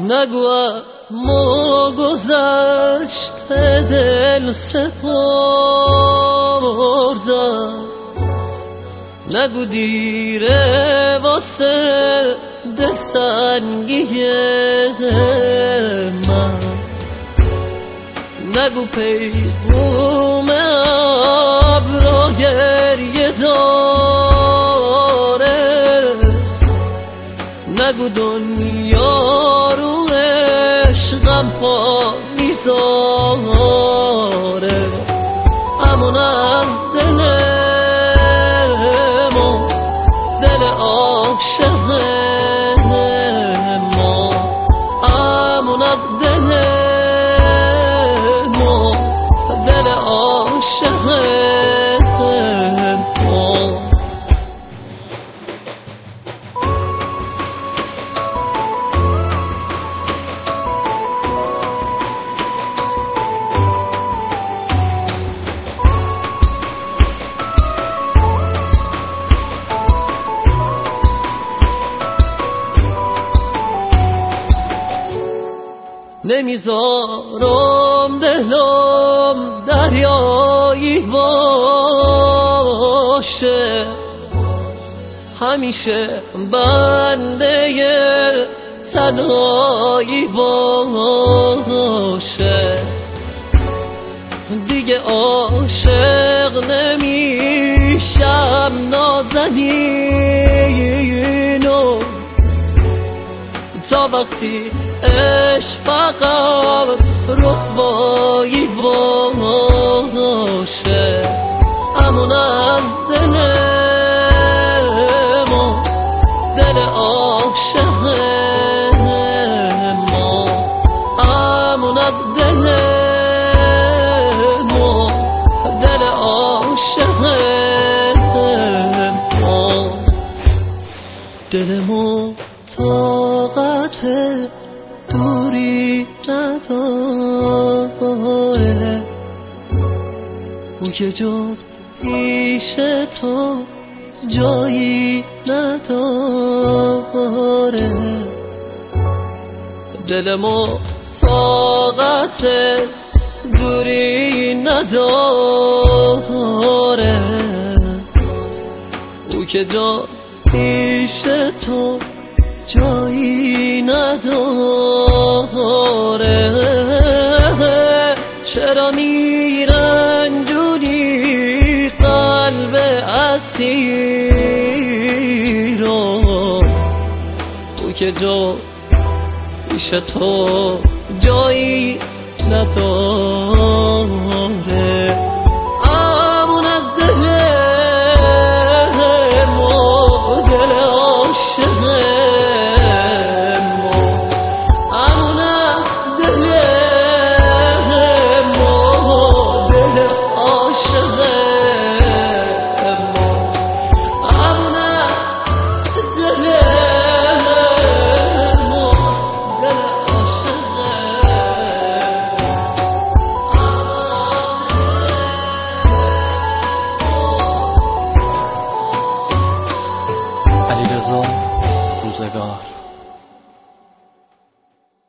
نگو از ما گذشته دل سپردم، نگو دیره واسه دل سنگی من، نگو پیغام ابرا گریه داره، نگو دنیا رو عشقم پا میذاره. همون از دل ما، دل عاشق ما، همون از دل ما، دل عاشق ما. نمیذارم دلم دریایی باشه، همیشه بنده تنهایی باشه. دیگه عاشق نمیشم نازنینو، تا وقتی عشق فقط رسوایی باشه. همون از دل ما، دل عاشق ما، همون از دل ما، دل عاشق ما. دل ما طاقت دوری نداره، او که جز پیش تو جایی نداره. دل ما طاقت دوری نداره، او که جز پیش تو جایی نداره. چرا میرنجونی قلب اسیر رو، او که جز پیش تو جایی نداره. همون از دل ما، دل عاشق علیرضا روزگار.